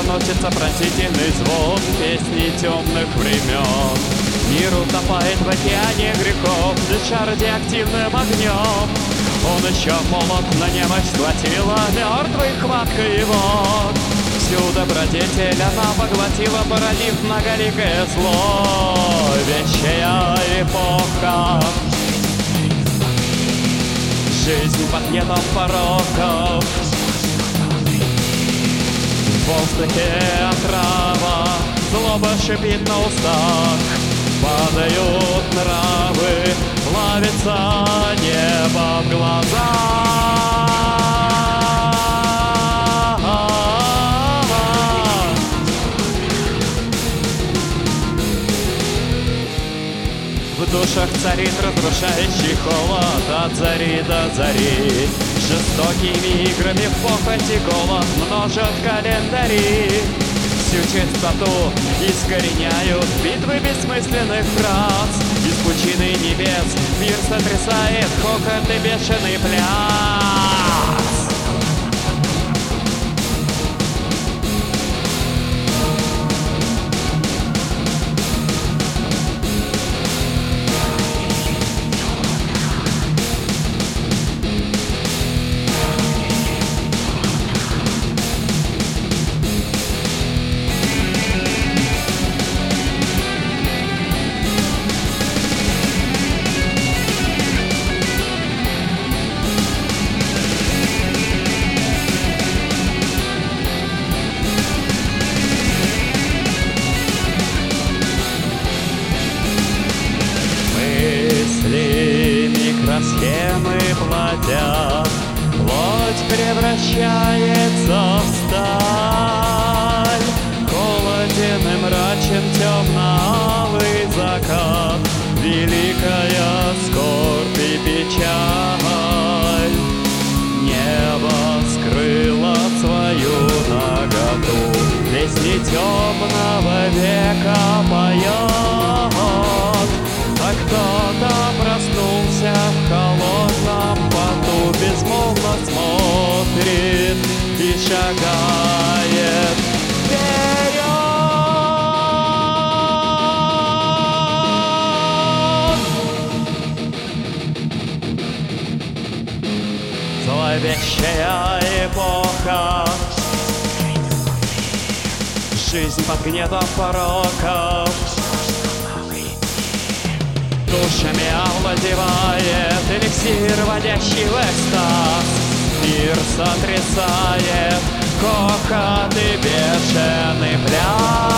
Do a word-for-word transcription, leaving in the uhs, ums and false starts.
доносится пронзительный звон песни темных времен. Мир утопает в океане грехов, дыша радиоактивным огнем. Он еще молод, на немощь схватила мертвой хваткой его. Всю добродетель она поглотила, породив многоликое зло. Вещая эпоха, жизнь под едом пороков. В воздухе отрава, злоба шипит на устах. Падают нравы, плавится небо в глазах. В душах царит разрушающий холод от зари до зари. Жестокими играми в похоти голод множат календари. Всю чистоту искореняют битвы бессмысленных фраз. Из пучины небес мир сотрясает хохот и бешеный пляс. Микросхемы платят, плоть превращается в сталь. Холоден и мрачен темно-алый закат, великая скорбь и печаль. Небо скрыло свою наготу, песни темного века поет. А кто-то проснулся в холодном поту, безмолвно смотрит и шагает вперед. Зловещая эпоха, жизнь под гнетом пороков. Душами овладевает эликсир, вводящий в экстаз. Мир сотрясает хохот и бешеный пляс.